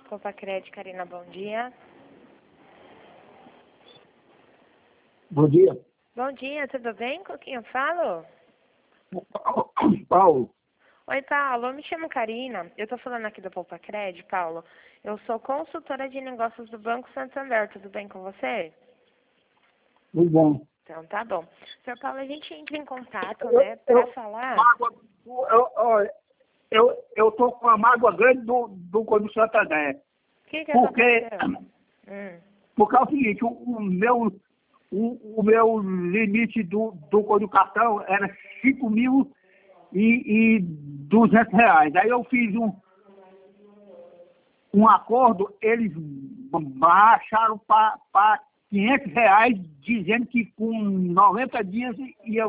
Poupa-Crédito, Karina, bom dia. Bom dia. Bom dia, tudo bem? Com quem eu falo? Paulo. Oi, Paulo, eu me chamo Karina. Eu tô falando aqui do Poupa-Crédito, Paulo. Eu sou consultora de negócios do Banco Santander. Tudo bem com você? Tudo bom. Então, tá bom. Senhor Paulo, a gente entra em contato, né, para falar... Eu tô com uma mágoa grande do Santander. O que Porque, aconteceu? porque é o seguinte, o meu limite do cartão era R$ 5.200. Aí eu fiz um acordo, eles baixaram para R$ 500, dizendo que com 90 dias ia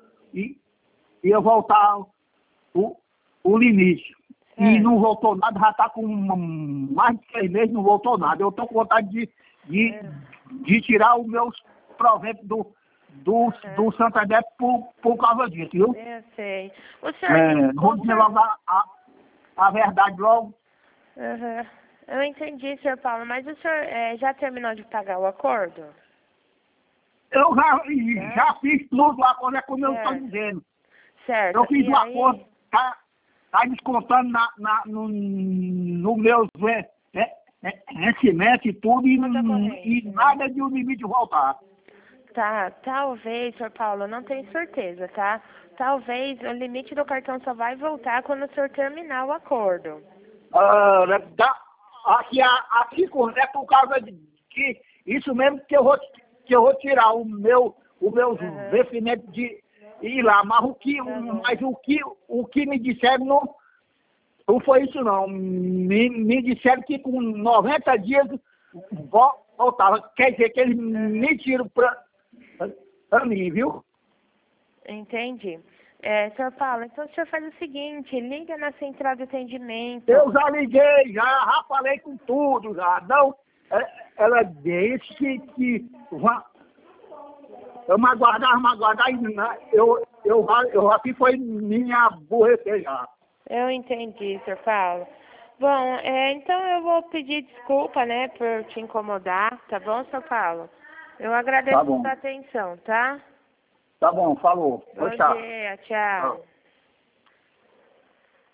voltar o limite. E não voltou nada, já está com mais de 6 meses, não voltou nada. Eu estou com vontade de tirar os meus proventos do Santander por causa disso, viu? Eu sei. O senhor... Vou dizer logo a verdade logo. Uhum. Eu entendi, senhor Paulo, mas o senhor já terminou de pagar o acordo? Eu já fiz tudo, o acordo é como eu estou dizendo. Certo. Eu fiz e o acordo, tá descontando no meus vencimentos e tudo, e nada de o limite voltar. Tá, talvez, senhor Paulo, não tenho certeza, tá? Talvez o limite do cartão só vai voltar quando o senhor terminar o acordo. Aqui é por causa de que isso mesmo que eu vou tirar o meu vencimento de ir lá, mas o que me disseram não foi isso não. Me disseram que com 90 dias voltava. Quer dizer que eles me tiram pra mim, viu? Entendi. Senhor Paulo, então o senhor faz o seguinte, liga na central de atendimento. Eu já liguei, já falei com tudo, já. Não, ela disse que eu me aguardar, eu aqui foi minha aborrecer já. Eu entendi, senhor Paulo. Bom, então eu vou pedir desculpa, né, por te incomodar, tá bom, senhor Paulo? Eu agradeço a sua atenção, tá? Tá bom, falou. Bom dia, tchau.